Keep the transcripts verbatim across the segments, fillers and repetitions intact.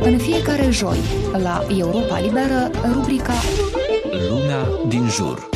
În fiecare joi, la Europa Liberă, rubrica Lumea din jur.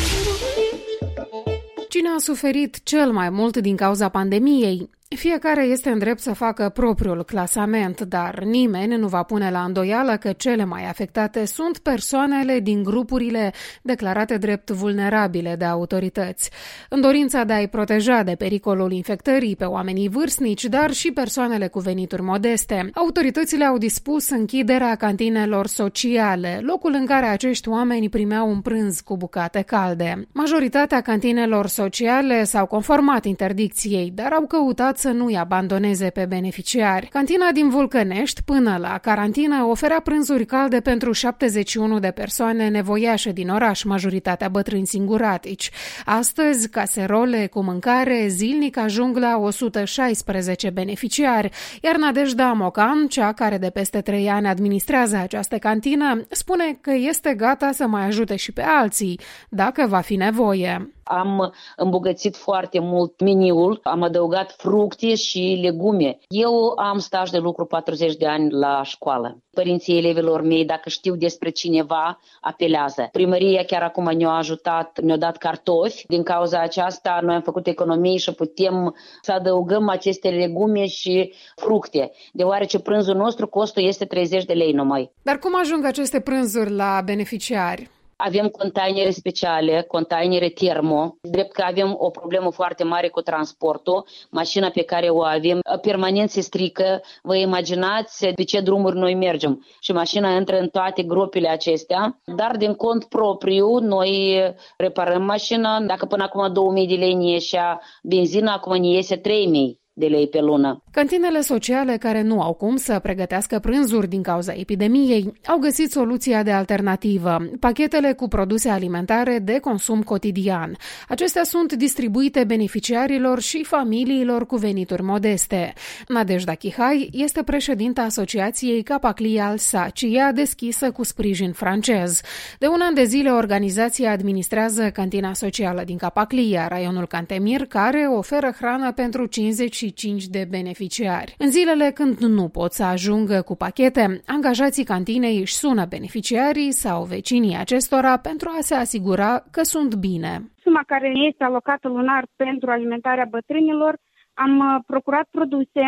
Cine a suferit cel mai mult din cauza pandemiei? Fiecare este în drept să facă propriul clasament, dar nimeni nu va pune la îndoială că cele mai afectate sunt persoanele din grupurile declarate drept vulnerabile de autorități. În dorința de a-i proteja de pericolul infectării pe oamenii vârstnici, dar și persoanele cu venituri modeste, autoritățile au dispus închiderea cantinelor sociale, locul în care acești oameni primeau un prânz cu bucate calde. Majoritatea cantinelor sociale s-au conformat interdicției, dar au căutat să nu-i abandoneze pe beneficiari. Cantina din Vulcănești, până la carantină, oferea prânzuri calde pentru șaptezeci și unu de persoane nevoiașe din oraș, majoritatea bătrâni singuratici. Astăzi, caserole cu mâncare zilnic ajung la o sută șaisprezece beneficiari, iar Nadejda Mocan, cea care de peste trei ani administrează această cantină, spune că este gata să mai ajute și pe alții, dacă va fi nevoie. Am îmbogățit foarte mult meniul, am adăugat fructe și legume. Eu am staj de lucru patruzeci de ani la școală. Părinții elevilor mei, dacă știu despre cineva, apelează. Primăria chiar acum ne-a ajutat, ne-a dat cartofi. Din cauza aceasta noi am făcut economii și putem să adăugăm aceste legume și fructe, deoarece prânzul nostru costul este treizeci de lei numai. Dar cum ajung aceste prânzuri la beneficiari? Avem containere speciale, containere termo, drept că avem o problemă foarte mare cu transportul. Mașina pe care o avem permanent se strică, vă imaginați pe ce drumuri noi mergem. Și mașina intră în toate gropile acestea, dar din cont propriu noi reparăm mașina. Dacă până acum două mii de lei ne ieșea benzina, acum ne iese trei mii de lei pe lună. Cantinele sociale care nu au cum să pregătească prânzuri din cauza epidemiei au găsit soluția de alternativă, pachetele cu produse alimentare de consum cotidian. Acestea sunt distribuite beneficiarilor și familiilor cu venituri modeste. Nadejda Chihai este președinta Asociației Capaclia Alsacia, deschisă cu sprijin francez. De un an de zile, organizația administrează cantina socială din Capaclia, raionul Cantemir, care oferă hrană pentru cincizeci și cinci de beneficiari. În zilele când nu pot să ajungă cu pachete, angajații cantinei își sună beneficiarii sau vecinii acestora pentru a se asigura că sunt bine. Suma care este alocată lunar pentru alimentarea bătrânilor, am procurat produse,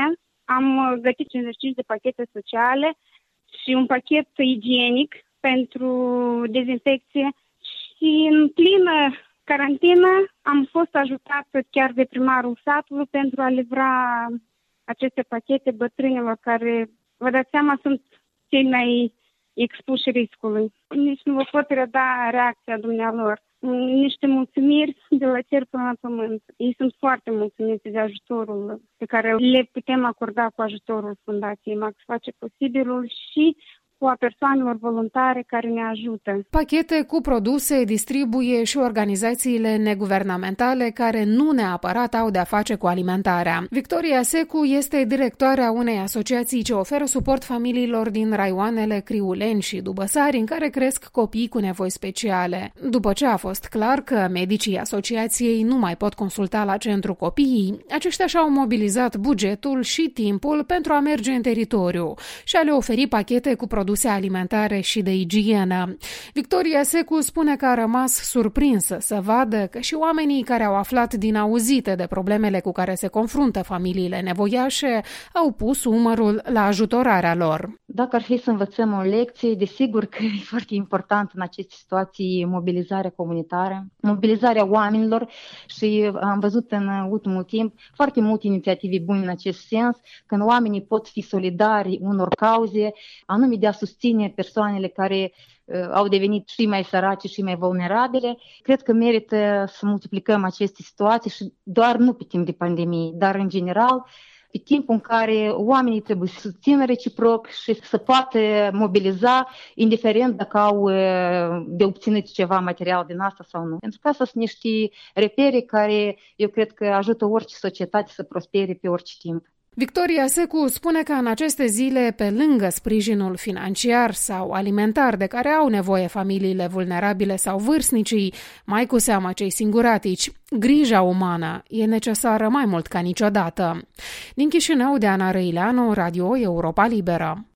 am gătit cincizeci și cinci de pachete sociale și un pachet igienic pentru dezinfecție și în plină carantină am fost ajutată chiar de primarul satului pentru a livra aceste pachete bătrânilor care, vă dați seama, sunt cei mai expuși riscului. Nici nu vă pot reda reacția dumnealor. Niște mulțumiri de la cer până la pământ. Ei sunt foarte mulțumiți de ajutorul pe care le putem acorda cu ajutorul Fundației Max face posibilul și cu a persoanelor voluntare care ne ajută. Pachete cu produse distribuie și organizațiile neguvernamentale care nu neapărat au de-a face cu alimentarea. Victoria Secu este directoarea unei asociații ce oferă suport familiilor din raioanele Criuleni și Dubăsari, în care cresc copii cu nevoi speciale. După ce a fost clar că medicii asociației nu mai pot consulta la centru copiii, aceștia și-au mobilizat bugetul și timpul pentru a merge în teritoriu și a le oferi pachete cu produse alimentare și de igienă. Victoria Secu spune că a rămas surprinsă să vadă că și oamenii care au aflat din auzite de problemele cu care se confruntă familiile nevoiașe au pus umărul la ajutorarea lor. Dacă ar fi să învățăm o lecție, desigur că e foarte important în aceste situații mobilizarea comunitară, mobilizarea oamenilor și am văzut în ultimul timp foarte multe inițiative bune în acest sens, când oamenii pot fi solidari unor cauze, anume de a susține persoanele care uh, au devenit și mai sărace și mai vulnerabile. Cred că merită să multiplicăm aceste situații și doar nu pe timp de pandemie, dar în general pe timpul în care oamenii trebuie să susțină reciproc și să poată mobiliza, indiferent dacă au de obținut ceva material din asta sau nu. Pentru că asta sunt niște repere care eu cred că ajută orice societate să prospere pe orice timp. Victoria Secu spune că în aceste zile, pe lângă sprijinul financiar sau alimentar de care au nevoie familiile vulnerabile sau vârstnicii, mai cu seamă cei singuratici, grija umană e necesară mai mult ca niciodată. Din Chișinău, de Ana Răileanu, Radio Europa Liberă.